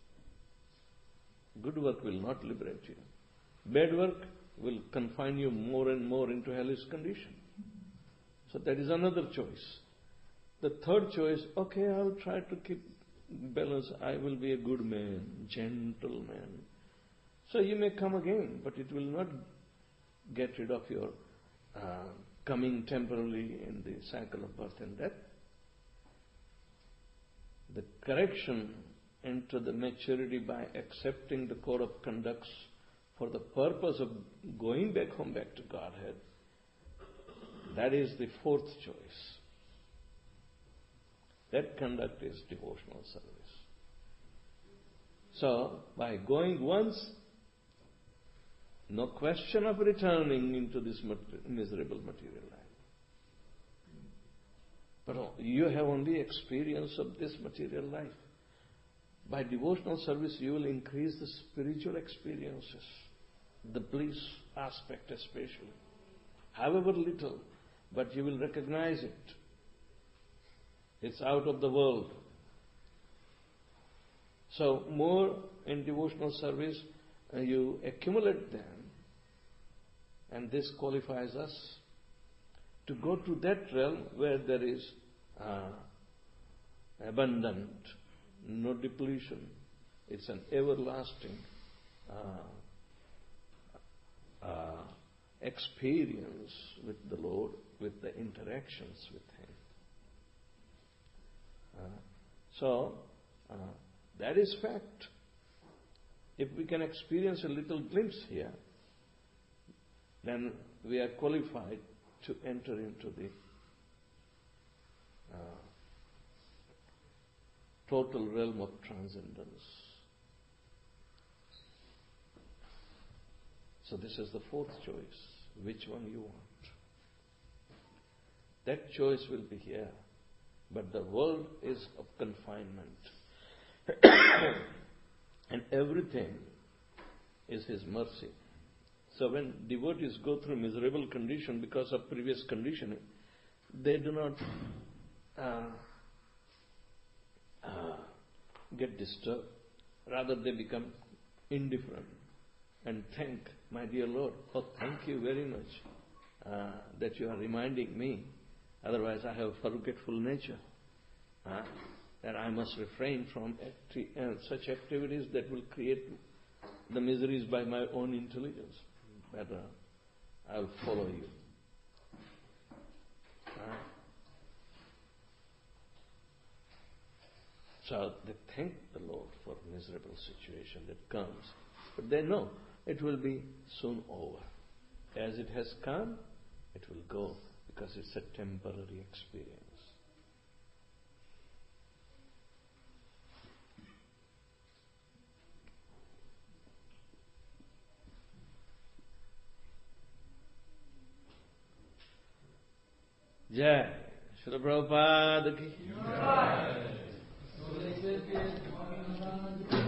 Good work will not liberate you. Bad work will confine you more and more into hellish condition. So that is another choice. The third choice, okay, I will try to keep balance. I will be a good man, gentle man. So you may come again, but it will not get rid of your uh, coming temporarily in the cycle of birth and death. The correction into the maturity by accepting the code of conducts for the purpose of going back home, back to Godhead, that is the fourth choice. That conduct is devotional service. So, by going once, no question of returning into this miserable material life. But you have only experience of this material life. By devotional service, you will increase the spiritual experiences, the bliss aspect especially. However little, but you will recognize it. It's out of the world. So more in devotional service, uh, you accumulate them, and this qualifies us to go to that realm where there is uh, abundant, no depletion. It's an everlasting uh, uh, experience with the Lord, with the interactions with Him. Uh, so, uh, that is fact. if we can experience a little glimpse here, then we are qualified to enter into the uh, total realm of transcendence. So this is the fourth choice. Which one you want? That choice will be here. But the world is of confinement. And everything is His mercy. So when devotees go through miserable condition because of previous conditioning, they do not uh, uh, get disturbed. Rather they become indifferent and thank, my dear Lord, oh thank you very much uh, that you are reminding me. Otherwise I have a forgetful nature. Uh, and I must refrain from acti- uh, such activities that will create the miseries by my own intelligence. Better, I will follow you. Uh, so they thank the Lord for miserable situation that comes. But they know it will be soon over. As it has come, it will go because it's a temporary experience. Jai Srila Prabhupada ki. Jai.